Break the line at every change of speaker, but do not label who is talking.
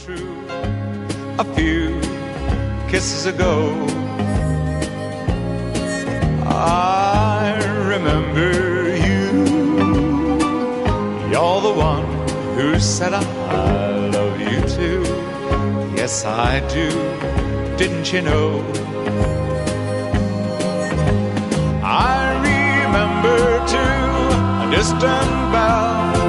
true a few kisses ago. I remember you. You're the one who said I love you too. Yes, I do. Didn't you know? I remember too a distant bell